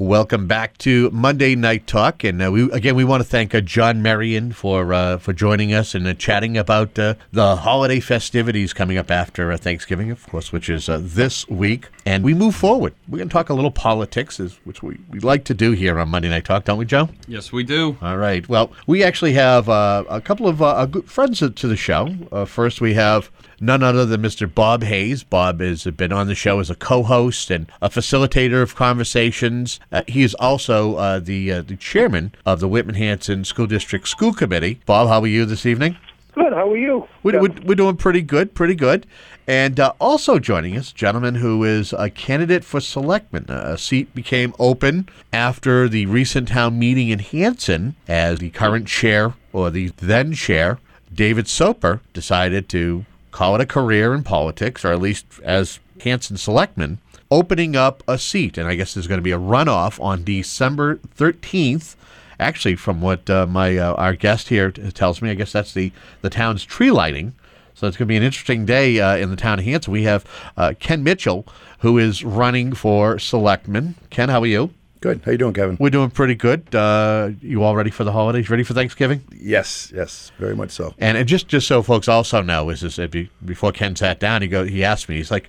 Welcome back to Monday Night Talk, and we want to thank John Marion for joining us and chatting about the holiday festivities coming up after Thanksgiving, of course, which is this week. And we move forward. We're going to talk a little politics, which we like to do here on Monday Night Talk, don't we, Joe? Yes, we do. All right. Well, we actually have a couple of good friends to the show. First, we have none other than Mr. Bob Hayes. Bob has been on the show as a co-host and a facilitator of conversations. He is also the chairman of the Whitman-Hanson School District School Committee. Bob, how are you this evening? Good. How are you? We're doing pretty good. And also joining us, a gentleman who is a candidate for selectman. A seat became open after the recent town meeting in Hanson as the current chair, or the then chair, David Soper, decided to call it a career in politics, or at least as Hanson selectman, opening up a seat. And I guess there's going to be a runoff on December 13th. Actually, from what our guest here tells me, I guess that's the town's tree lighting. So it's going to be an interesting day in the town of Hanson. We have Ken Mitchell, who is running for selectman. Ken, how are you? Good. How you doing, Kevin? We're doing pretty good. You all ready for the holidays? Ready for Thanksgiving? Yes, very much so. And just so folks also know, is this before Ken sat down, he asked me, he's like,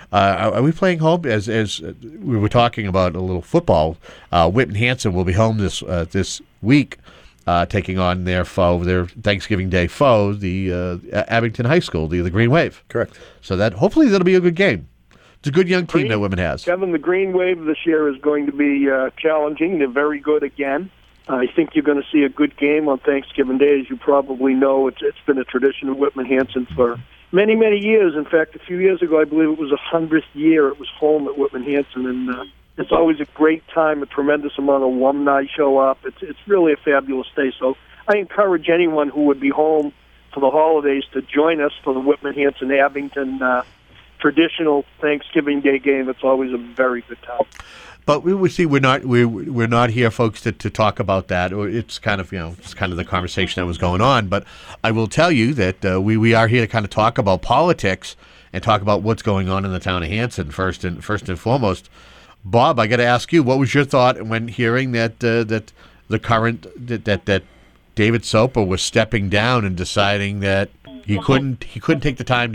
are we playing home? As we were talking about a little football, Whitman-Hanson will be home this week, taking on their Thanksgiving Day foe, the Abington High School, the Green Wave. Correct. So hopefully that'll be a good game. It's a good young team that Whitman has. Kevin, the Green Wave this year is going to be challenging. They're very good again. I think you're going to see a good game on Thanksgiving Day. As you probably know, it's been a tradition of Whitman-Hanson for many, many years. In fact, a few years ago, I believe it was the 100th year it was home at Whitman-Hanson, and it's always a great time. A tremendous amount of alumni show up. It's really a fabulous day. So I encourage anyone who would be home for the holidays to join us for the Whitman-Hanson Abington traditional Thanksgiving Day game. It's always a very good time. But we would see we're not here, folks, to talk about that. Or it's kind of the conversation that was going on. But I will tell you that we are here to kind of talk about politics and talk about what's going on in the town of Hanson first and foremost. Bob, I got to ask you, what was your thought when hearing that that David Soper was stepping down and deciding that he couldn't take the time to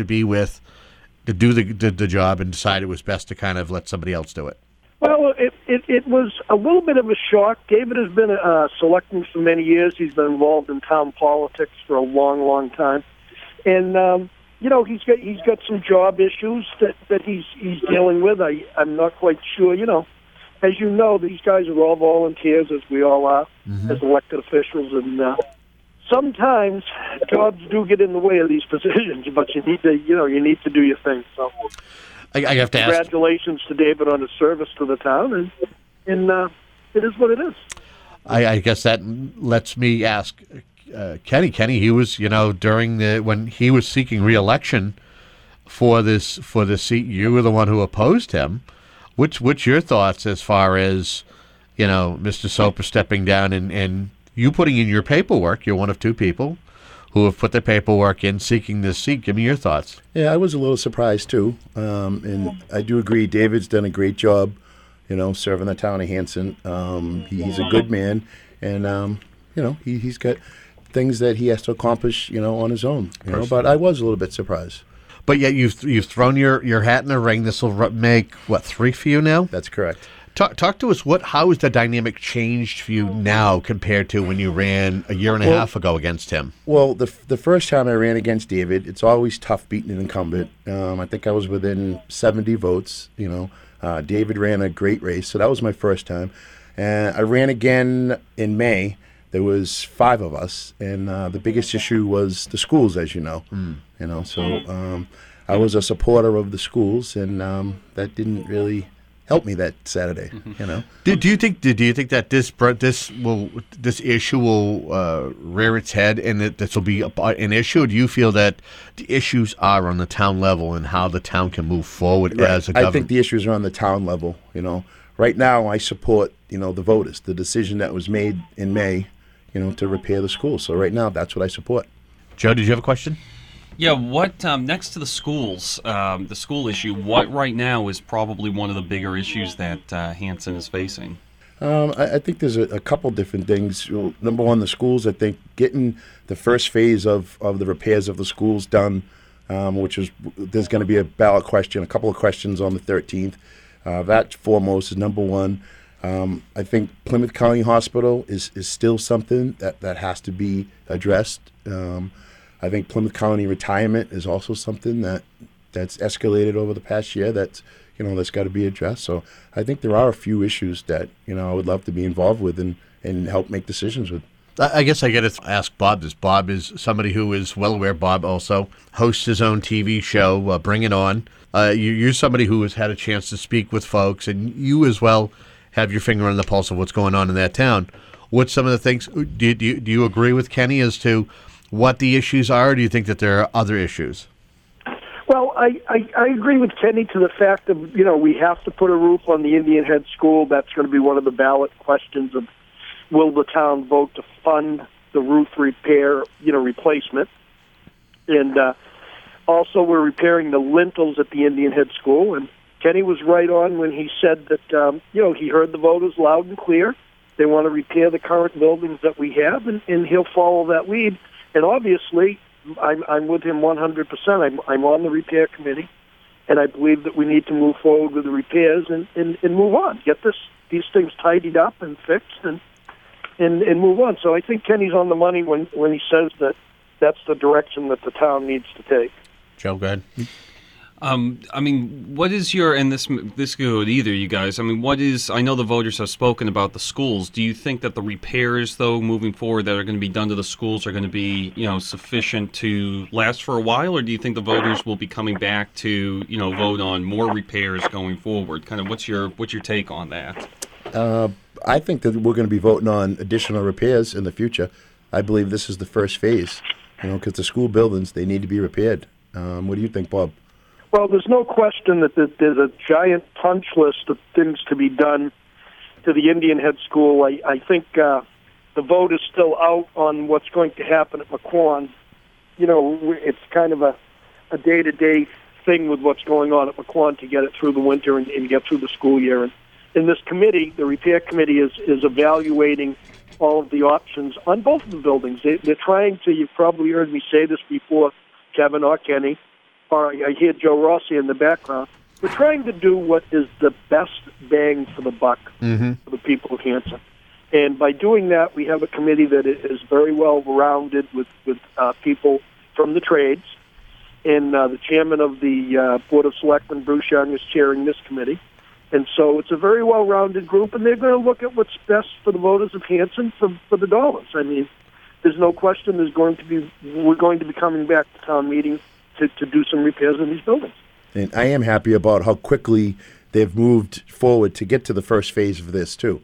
do the job, and decide it was best to kind of let somebody else do it? Well, it was a little bit of a shock. David has been selecting for many years. He's been involved in town politics for a long, long time, and he's got some job issues that he's dealing with. I'm not quite sure. As you know, these guys are all volunteers, as we all are, as elected officials, and sometimes jobs do get in the way of these positions. But you need to do your thing. So I have to ask. Congratulations to David on his service to the town, and it is what it is. I guess that lets me ask Kenny. He was, when he was seeking re-election for this seat, you were the one who opposed him. What's your thoughts as far as, Mr. Soper stepping down and you putting in your paperwork? You're one of two people who have put their paperwork in seeking this seat. Give me your thoughts. Yeah, I was a little surprised too, and I do agree. David's done a great job, serving the town of Hanson. He's a good man, and he's got things that he has to accomplish, on his own. But I was a little bit surprised. But yet you've thrown your hat in the ring. This will make, 3 for you now? That's correct. Talk to us. How has the dynamic changed for you now compared to when you ran a year and a half ago against him? Well, the first time I ran against David, it's always tough beating an incumbent. I think I was within 70 votes. David ran a great race, so that was my first time. And I ran again in May. There was 5 of us, and the biggest issue was the schools, as you know. So I was a supporter of the schools, and that didn't really help me that Saturday. Do you think that this issue will rear its head, and that this will be an issue? Or do you feel that the issues are on the town level and how the town can move forward as a government? I think the issues are on the town level. Right now I support the voters, the decision that was made in May, to repair the schools. So right now that's what I support. Joe, did you have a question? Yeah, what next to the schools, the school issue, what right now is probably one of the bigger issues that Hanson is facing? I think there's a couple different things. Well, number one, the schools. I think getting the first phase of the repairs of the schools done, which is there's going to be a ballot question, a couple of questions on the 13th. That foremost is number one. I think Plymouth County Hospital is still something that has to be addressed. I think Plymouth County retirement is also something that's escalated over the past year. That's got to be addressed. So I think there are a few issues that I would love to be involved with and help make decisions with. I guess I get to ask Bob this. Bob is somebody who is well aware. Bob also hosts his own TV show, Bring It On. You're somebody who has had a chance to speak with folks, and you as well have your finger on the pulse of what's going on in that town. What's some of the things? Do you agree with Kenny as to what the issues are, or do you think that there are other issues? Well, I agree with Kenny to the fact of, we have to put a roof on the Indian Head School. That's going to be one of the ballot questions of will the town vote to fund the roof repair, replacement. And also we're repairing the lintels at the Indian Head School. And Kenny was right on when he said that, he heard the voters loud and clear. They want to repair the current buildings that we have, and he'll follow that lead. And obviously, I'm with him 100%. I'm on the repair committee, and I believe that we need to move forward with the repairs and move on. Get these things tidied up and fixed and move on. So I think Kenny's on the money when he says that that's the direction that the town needs to take. Joe, go ahead. What is your, and this go with either you guys, I know the voters have spoken about the schools. Do you think that the repairs, though, moving forward that are going to be done to the schools are going to be, sufficient to last for a while, or do you think the voters will be coming back to, vote on more repairs going forward? Kind of what's your take on that? I think that we're going to be voting on additional repairs in the future. I believe this is the first phase, because the school buildings, they need to be repaired. What do you think, Bob? Well, there's no question that there's a giant punch list of things to be done to the Indian Head School. I think the vote is still out on what's going to happen at McQuon. It's kind of a day-to-day thing with what's going on at McQuon to get it through the winter and get through the school year. And in this committee, the repair committee is evaluating all of the options on both of the buildings. They're trying to, you've probably heard me say this before, Kevin or Kenny, or I hear Joe Rossi in the background. We're trying to do what is the best bang for the buck for the people of Hanson. And by doing that, we have a committee that is very well rounded with people from the trades. And the chairman of the Board of Selectmen, Bruce Young, is chairing this committee. And so it's a very well-rounded group, and they're going to look at what's best for the voters of Hanson for the dollars. There's no question we're going to be coming back to town meeting to do some repairs in these buildings. And I am happy about how quickly they've moved forward to get to the first phase of this too.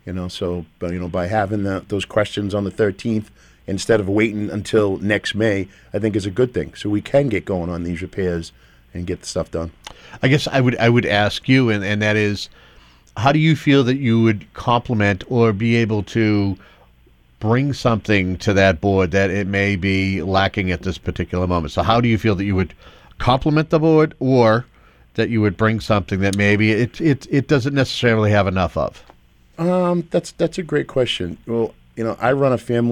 By having those questions on the 13th instead of waiting until next May, I think is a good thing. So we can get going on these repairs and get the stuff done. I guess I would ask you, and that is, how do you feel that you would complement or be able to bring something to that board that it may be lacking at this particular moment? So how do you feel that you would complement the board, or that you would bring something that maybe it doesn't necessarily have enough of? That's a great question. Well, I run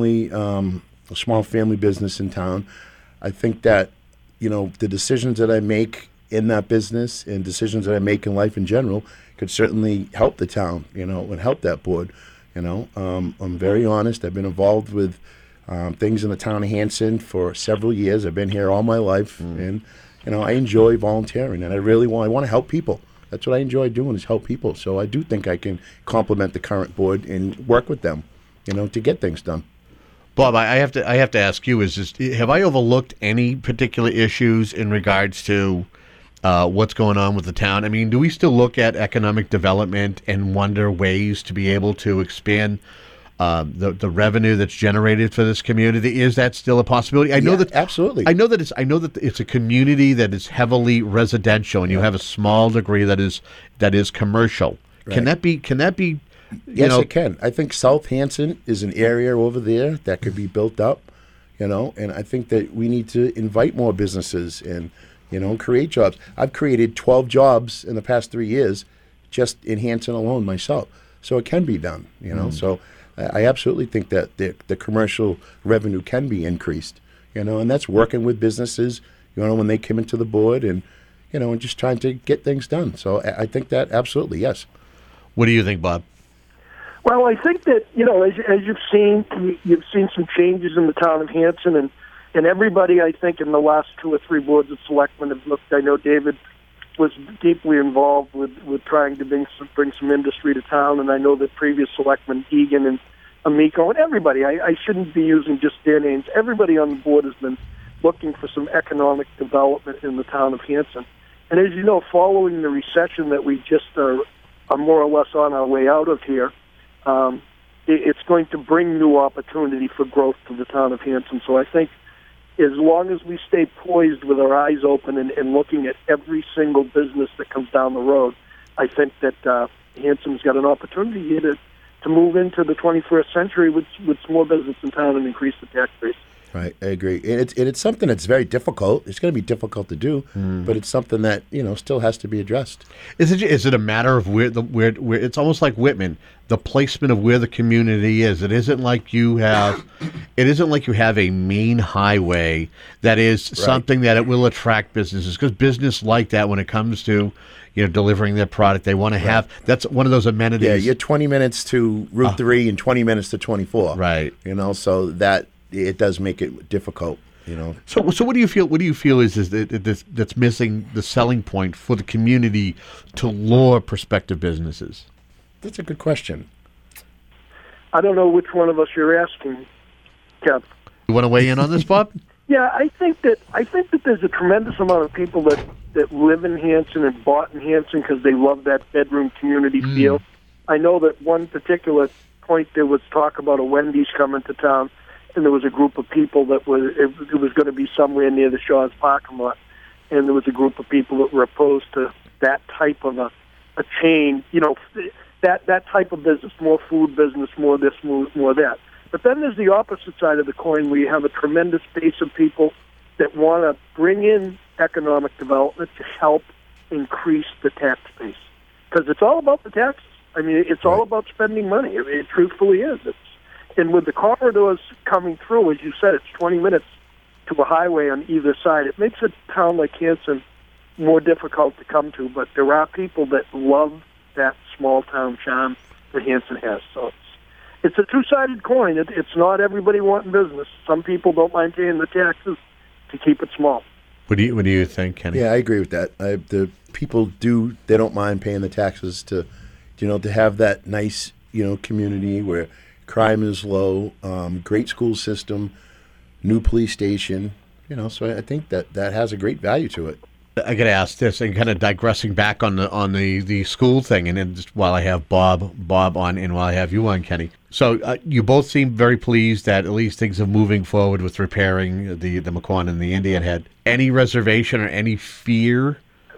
a small family business in town. I think that, the decisions that I make in that business and decisions that I make in life in general could certainly help the town, and help that board. I'm very honest. I've been involved with things in the town of Hanson for several years. I've been here all my life, and I enjoy volunteering, and I want to help people. That's what I enjoy doing, is help people. So I do think I can complement the current board and work with them, to get things done. Bob, I have to ask you: have I overlooked any particular issues in regards to what's going on with the town? Do we still look at economic development and wonder ways to be able to expand the revenue that's generated for this community? Is that still a possibility? I know that absolutely. I know that it's a community that is heavily residential, and you have a small degree that is commercial. Right. Can that be? Yes, it can. I think South Hanson is an area over there that could be built up. And I think that we need to invite more businesses and create jobs. I've created 12 jobs in the past 3 years just in Hanson alone myself. so it can be done. So I absolutely think that the commercial revenue can be increased. And that's working with businesses. When they come into the board and and just trying to get things done. So I think that absolutely yes. What do you think, Bob? Well, I think that, as you've seen some changes in the town of Hanson, and everybody, I think, in the last 2 or 3 boards of selectmen have looked. I know David was deeply involved with trying to bring some industry to town, and I know that previous selectmen, Egan and Amico, and everybody, I shouldn't be using just their names, everybody on the board has been looking for some economic development in the town of Hanson. And as you know, following the recession that we just are more or less on our way out of here, it's going to bring new opportunity for growth to the town of Hanson. So I think as long as we stay poised with our eyes open and looking at every single business that comes down the road, I think that Hanson's got an opportunity here to move into the 21st century with more business in town and increase the tax base. Right, I agree. And it's something that's very difficult. It's going to be difficult to do, but it's something that still has to be addressed. Is it a matter of where it's almost like Whitman, the placement of where the community is. It isn't like you have a main highway that is something that it will attract businesses, because business like that when it comes to delivering their product, they want to have. That's one of those amenities. Yeah, you're 20 minutes to Route 3 and 20 minutes to 24. Right. So that. It does make it difficult, So what do you feel? What do you feel is that's missing the selling point for the community to lure prospective businesses? That's a good question. I don't know which one of us you're asking, Kev. You want to weigh in on this, Bob? Yeah, I think that there's a tremendous amount of people that live in Hanson and bought in Hanson because they love that bedroom community feel. I know that one particular point there was talk about a Wendy's coming to town. And there was a group of people it was going to be somewhere near the Shaw's parking lot, and there was a group of people that were opposed to that type of a chain, that type of business, more food business, more this, more that. But then there's the opposite side of the coin, where you have a tremendous base of people that want to bring in economic development to help increase the tax base, because it's all about the taxes. I mean, it's all about spending money. It truthfully is. And with the corridors coming through, as you said, it's 20 minutes to a highway on either side. It makes a town like Hanson more difficult to come to, but there are people that love that small town charm that Hanson has. So it's a two-sided coin. It's not everybody wanting business. Some people don't mind paying the taxes to keep it small. What do you think, Kenny? Yeah, I agree with that. The people they don't mind paying the taxes to have that nice community where crime is low, great school system, new police station, so I think that has a great value to it. I got to ask this, and kind of digressing back on the school thing, and then just while I have Bob on, and while I have you on, Kenny. So you both seem very pleased that at least things are moving forward with repairing the McQuon and the Indian Head. Any reservation or any fear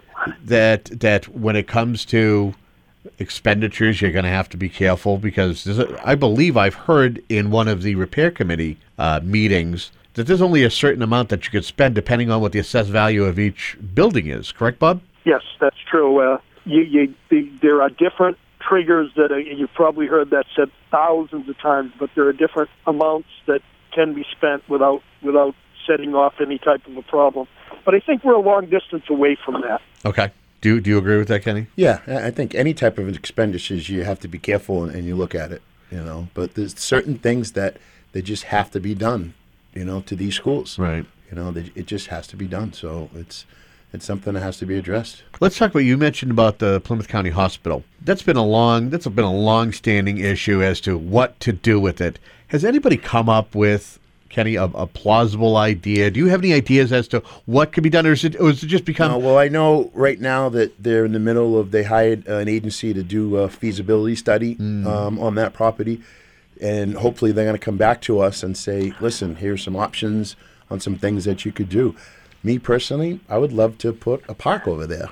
that when it comes to expenditures, you're going to have to be careful, because I believe I've heard in one of the repair committee meetings that there's only a certain amount that you could spend depending on what the assessed value of each building is. Correct, Bob? Yes, that's true. There are different triggers that you've probably heard that said thousands of times, but there are different amounts that can be spent without setting off any type of a problem. But I think we're a long distance away from that. Okay. Do you agree with that, Kenny? Yeah, I think any type of expenditures, you have to be careful and you look at it, But there's certain things that they just have to be done, to these schools. Right. It just has to be done. So it's something that has to be addressed. Let's talk about, you mentioned about the Plymouth County Hospital. That's been a long-standing issue as to what to do with it. Has anybody come up with, Kenny, a plausible idea? Do you have any ideas as to what could be done, or is it just become... well, I know right now that they're in the middle of, they hired an agency to do a feasibility study on that property, and hopefully they're going to come back to us and say, listen, here's some options on some things that you could do. Me personally, I would love to put a park over there,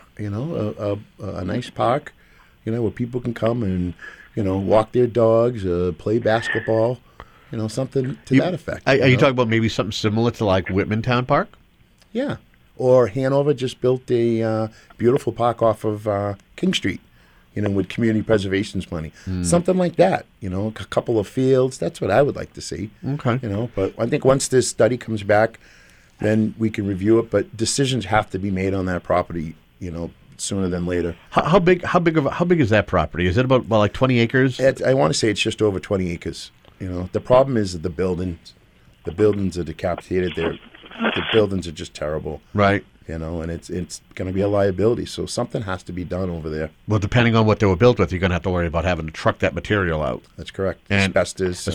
a nice park, where people can come and, walk their dogs, play basketball, something to that effect. Are you talking about maybe something similar to like Whitman Town Park? Yeah. Or Hanover just built a beautiful park off of King Street. with community preservation's money. Something like that, a couple of fields. That's what I would like to see. Okay. But I think once this study comes back, then we can review it. But decisions have to be made on that property, sooner than later. How big is that property? Is it about like 20 acres? I want to say it's just over 20 acres. The problem is that the buildings are decapitated. The buildings are just terrible. Right. And it's going to be a liability. So something has to be done over there. Well, depending on what they were built with, you're going to have to worry about having to truck that material out. That's correct. And asbestos,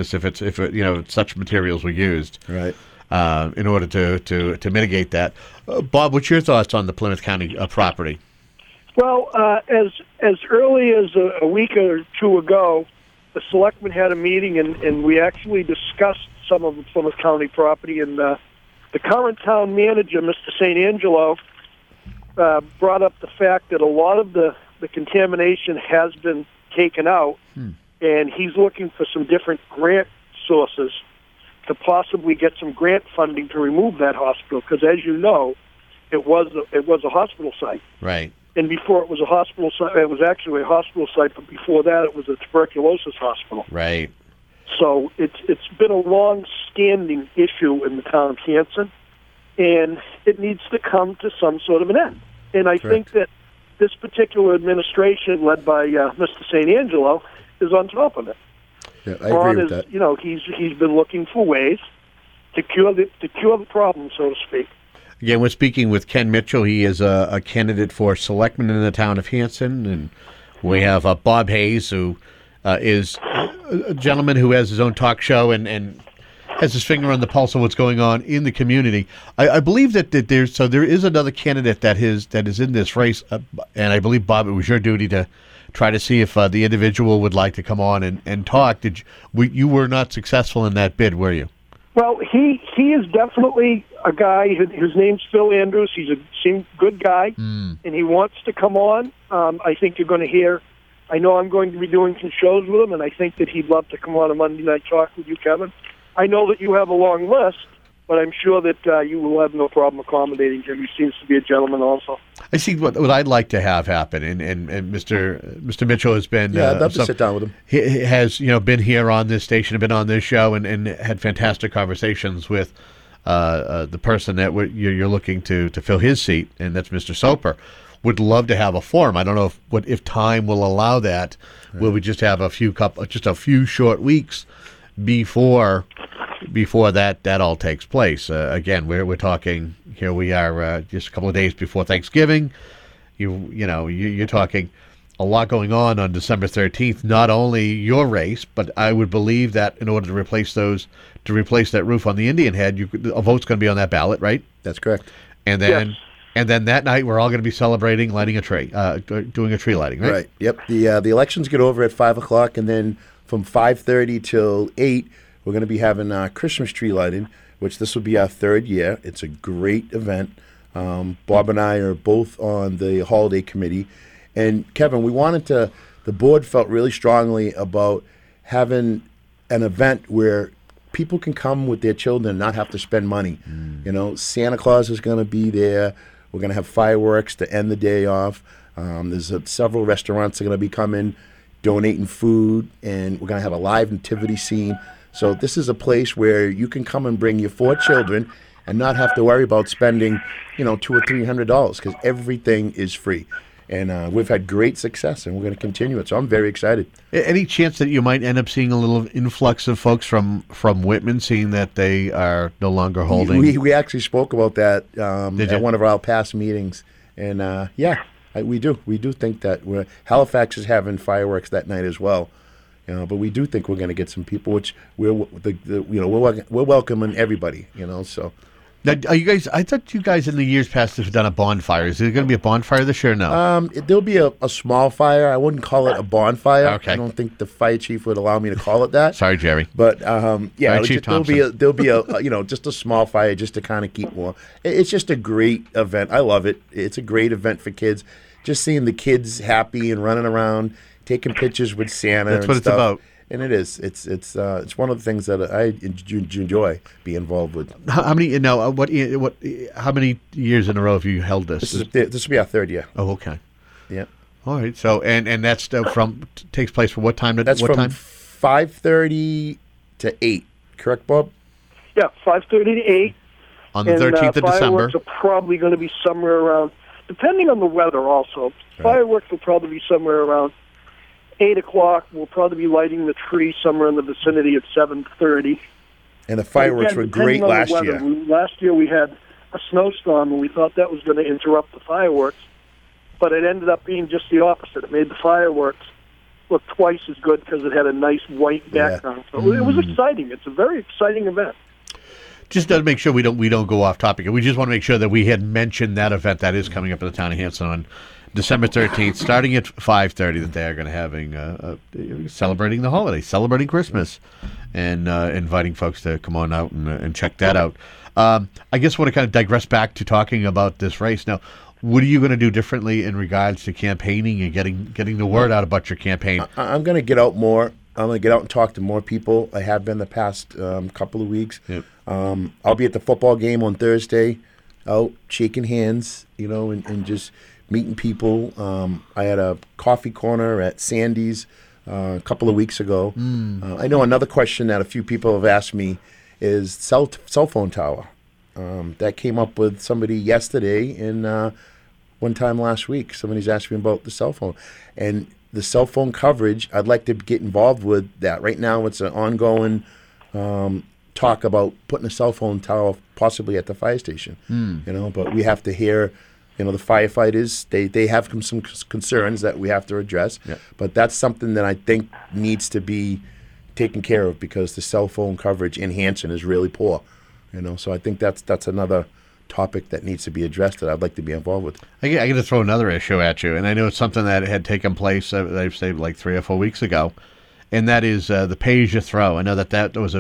if such materials were used, right, in order to mitigate that. Bob, what's your thoughts on the Plymouth County property? Well, as early as a week or two ago, the selectmen had a meeting, and we actually discussed some of the Plymouth County property, and the current town manager, Mr. St. Angelo, brought up the fact that a lot of the contamination has been taken out, and he's looking for some different grant sources to possibly get some grant funding to remove that hospital, because as you know, it was a hospital site. Right. And before it was a hospital site, it was actually a hospital site, but before that it was a tuberculosis hospital. Right. So it's been a long-standing issue in the town of Hanson, and it needs to come to some sort of an end. And I think that this particular administration, led by Mr. St. Angelo, is on top of it. Yeah, I agree with that. He's been looking for ways to cure the problem, so to speak. Again, we're speaking with Ken Mitchell. He is a candidate for selectman in the town of Hanson, and we have Bob Hayes, who is a gentleman who has his own talk show and has his finger on the pulse of what's going on in the community. I believe that there is another candidate that is in this race, and I believe, Bob, it was your duty to try to see if the individual would like to come on and talk. You were not successful in that bid, were you? Well, he is definitely a guy. His name's Phil Andrews. He's a good guy, and he wants to come on. I think you're going to hear. I know I'm going to be doing some shows with him, and I think that he'd love to come on a Monday Night Talk with you, Kevin. I know that you have a long list, but I'm sure that you will have no problem accommodating him. He seems to be a gentleman also. I see what I'd like to have happen, and Mr. Mitchell has been. Yeah, I'd love to sit down with him. He has been here on this station, been on this show, and had fantastic conversations with the person that you're looking to fill his seat, and that's Mr. Soper. Would love to have a forum. I don't know if time will allow that. Right. Will we just have a few short weeks before that all takes place? Again, we're talking here. We are just a couple of days before Thanksgiving. You're talking a lot going on December 13th. Not only your race, but I would believe that in order to replace that roof on the Indian Head, a vote's going to be on that ballot, right? That's correct. And then. Yes. And then that night, we're all going to be celebrating lighting a tree, doing a tree lighting, right? Right. Yep. The elections get over at 5:00, and then from 5:30 till 8, we're going to be having Christmas tree lighting, which this will be our third year. It's a great event. Bob and I are both on the holiday committee, and Kevin, the board felt really strongly about having an event where people can come with their children and not have to spend money. Santa Claus is going to be there. We're going to have fireworks to end the day off. There's several restaurants that are going to be coming, donating food, and we're going to have a live nativity scene. So this is a place where you can come and bring your 4 children and not have to worry about spending, $200 or $300, because everything is free. And we've had great success, and we're going to continue it. So I'm very excited. Any chance that you might end up seeing a little influx of folks from Whitman, seeing that they are no longer holding? We actually spoke about that at one of our past meetings. And, we do. We do think that Halifax is having fireworks that night as well. But we do think we're going to get some people, which we're welcoming everybody, so... Now, are you guys? I thought you guys in the years past have done a bonfire. Is there going to be a bonfire this year? No. There'll be a small fire. I wouldn't call it a bonfire. Okay. I don't think the fire chief would allow me to call it that. Sorry, Jerry. But there'll be a just a small fire just to kind of keep warm. It's just a great event. I love it. It's a great event for kids. Just seeing the kids happy and running around, taking pictures with Santa. That's what it's about. And it is. It's one of the things that I enjoy being involved with. How many? Now, How many years in a row have you held this? This will be our third year. Oh, okay. Yeah. All right. So and that's takes place from what time to That's what from time? 5:30 to 8. Correct, Bob? Yeah, 5:30 to 8. On the 13th of December. Fireworks are probably going to be somewhere around, depending on the weather also. Fireworks will probably be somewhere around 8 o'clock. We'll probably be lighting the tree somewhere in the vicinity of 7:30. And the fireworks were great last year. Last year we had a snowstorm, and we thought that was going to interrupt the fireworks, but it ended up being just the opposite. It made the fireworks look twice as good because it had a nice white background. So it was exciting. It's a very exciting event. Just to make sure we don't go off topic. We just want to make sure that we had mentioned that event that is coming up in the town of Hanson on December 13th, starting at 5:30. That they are going to having celebrating the holiday, celebrating Christmas, and inviting folks to come on out and check that out. I guess I want to kind of digress back to talking about this race now. What are you going to do differently in regards to campaigning and getting the word out about your campaign? I'm going to get out more. I'm going to get out and talk to more people. I have been the past couple of weeks. Yep. I'll be at the football game on Thursday, out shaking hands, and just meeting people. I had a coffee corner at Sandy's a couple of weeks ago. I know another question that a few people have asked me is cell phone tower. That came up with somebody yesterday and one time last week. Somebody's asked me about the cell phone. And the cell phone coverage, I'd like to get involved with that. Right now it's an ongoing talk about putting a cell phone tower possibly at the fire station. But we have to hear, the firefighters, they have some concerns that we have to address. Yep. But that's something that I think needs to be taken care of because the cell phone coverage in Hanson is really poor. So I think that's another topic that needs to be addressed that I'd like to be involved with. I got to throw another issue at you, and I know it's something that had taken place, I'd say, like 3 or 4 weeks ago, and that is the pay-as-you-throw. I know that was a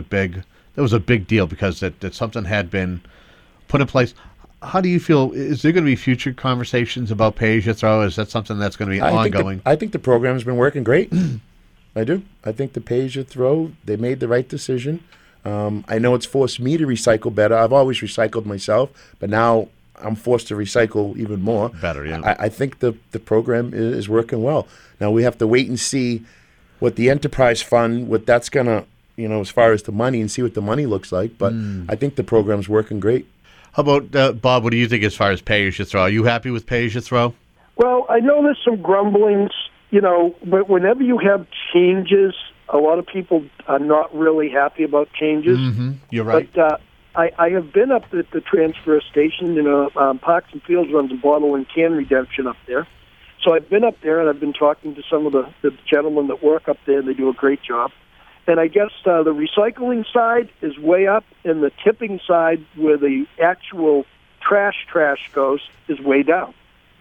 big deal because that something had been put in place. How do you feel? Is there going to be future conversations about pay-as-you-throw? Is that something that's going to be ongoing? I think the program's been working great. I do. I think the pay-as-you-throw, they made the right decision. I know it's forced me to recycle better. I've always recycled myself, but now I'm forced to recycle even more. Better, yeah. I think the program is working well. Now we have to wait and see what the enterprise fund, what that's going to, as far as the money and see what the money looks like. But I think the program's working great. How about, Bob, what do you think as far as pay-as-you-throw? Are you happy with pay-as-you-throw? Well, I know there's some grumblings, but whenever you have changes, a lot of people are not really happy about changes. Mm-hmm. You're right. But I have been up at the transfer station. Parks and Fields runs a bottle and can redemption up there. So I've been up there, and I've been talking to some of the gentlemen that work up there, and they do a great job. And I guess the recycling side is way up, and the tipping side, where the actual trash goes, is way down.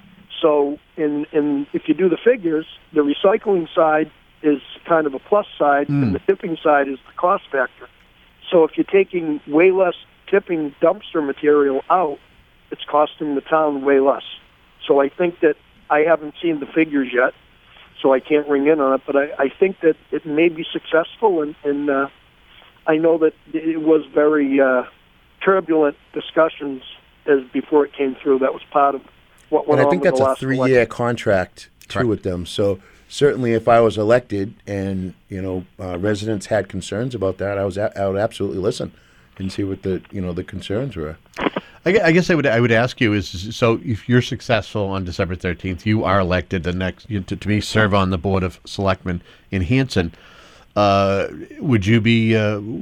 So if you do the figures, the recycling side is kind of a plus side, and the tipping side is the cost factor. So if you're taking way less tipping dumpster material out, it's costing the town way less. So I think that I haven't seen the figures yet, so I can't ring in on it, but I think that it may be successful, and I know that it was very turbulent discussions as before it came through. That was part of what went on. And I think that's a 3-year contract too with them. So certainly, if I was elected and residents had concerns about that, I would absolutely listen and see what the concerns were. I guess I would ask you is, so if you're successful on December 13th, you are elected the next to serve on the Board of Selectmen in Hanson. Would you be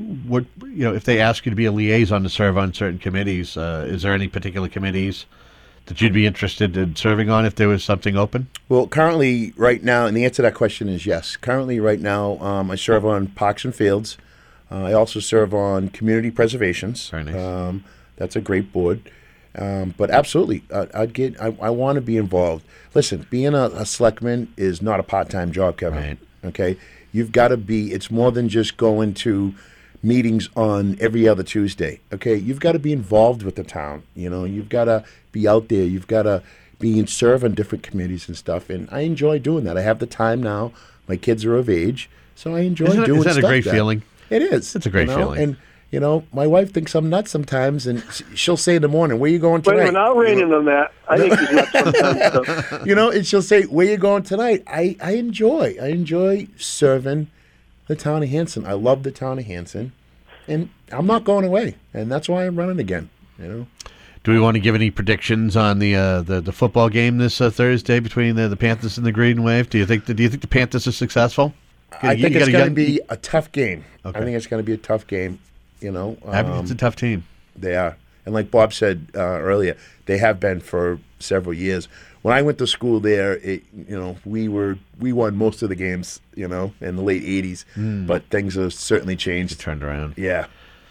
if they ask you to be a liaison to serve on certain committees? Is there any particular committees that you'd be interested in serving on if there was something open? Well, currently, right now, and the answer to that question is yes. Currently, right now, I serve on Parks and Fields. I also serve on Community Preservations. Very nice. That's a great board. But absolutely, I want to be involved. Listen, being a selectman is not a part-time job, Kevin. Right. Okay? You've got to be, it's more than just going to meetings on every other Tuesday. Okay? You've got to be involved with the town. You've got to be out there. You've got to serve on different committees and stuff. And I enjoy doing that. I have the time now. My kids are of age, so I enjoy doing stuff. Isn't that a great feeling? It is. It's a great feeling. And my wife thinks I'm nuts sometimes, and she'll say in the morning, "Where you going Wait a tonight?" minute, I'll rein in on that. I think he's nuts sometimes. So. And she'll say, "Where you going tonight?" I enjoy serving the town of Hanson. I love the town of Hanson, and I'm not going away, and that's why I'm running again. Do we want to give any predictions on the football game this Thursday between the Panthers and the Green Wave? Do you think the Panthers are successful? I think it's going to be a tough game. Okay. I think it's going to be a tough game. It's a tough team. They are, and like Bob said earlier, they have been for several years. When I went to school there, we won most of the games, in the late '80s. But things have certainly changed. Turned around. Yeah.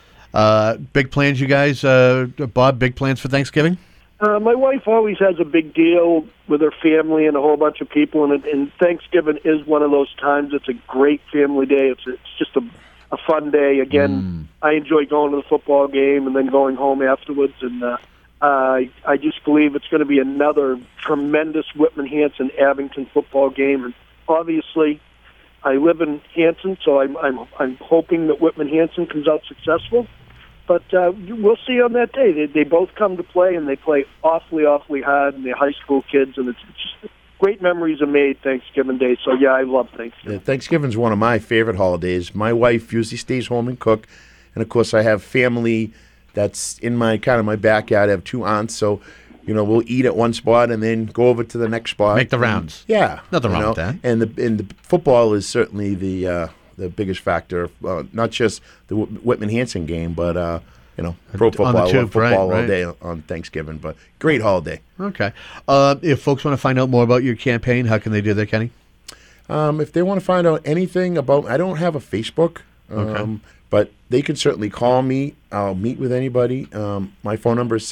Big plans, you guys. Bob, big plans for Thanksgiving? My wife always has a big deal with her family and a whole bunch of people, and Thanksgiving is one of those times. It's a great family day. It's just a fun day. Again, I enjoy going to the football game and then going home afterwards, and I just believe it's going to be another tremendous Whitman-Hanson Abington football game. And obviously, I live in Hanson, so I'm hoping that Whitman-Hanson comes out successful. But we'll see on that day. They both come to play, and they play awfully, awfully hard, and they're high school kids, and it's just great memories are made Thanksgiving Day. So, yeah, I love Thanksgiving. Yeah, Thanksgiving's one of my favorite holidays. My wife usually stays home and cook, and, of course, I have family that's in my backyard. I have 2 aunts, so, we'll eat at one spot and then go over to the next spot. Make the rounds. Yeah. Nothing wrong with that. And the football is certainly the biggest factor, not just the Whitman-Hanson game, but pro football, on the tube, football right. all day on Thanksgiving. But great holiday. Okay. If folks want to find out more about your campaign, how can they do that, Kenny? If they want to find out anything about, I don't have a Facebook, but they can certainly call me. I'll meet with anybody. My phone number is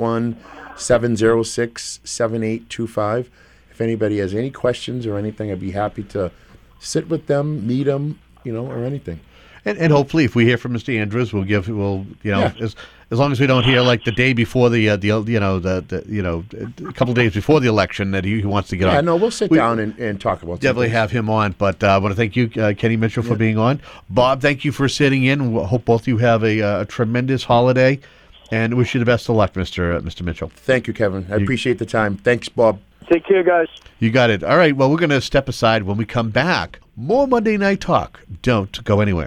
781-706-7825. If anybody has any questions or anything, I'd be happy to sit with them, meet them, or anything. And hopefully, if we hear from Mr. Andrews, as long as we don't hear like the day before a couple of days before the election that he wants to get on. Yeah, no, we'll sit down and talk about. Definitely have him on. But I want to thank you, Kenny Mitchell, for being on. Bob, thank you for sitting in. We hope both of you have a tremendous holiday, and wish you the best of luck, Mr. Mitchell. Thank you, Kevin. I appreciate the time. Thanks, Bob. Take care, guys. You got it. All right. Well, we're going to step aside. When we come back, more Monday Night Talk. Don't go anywhere.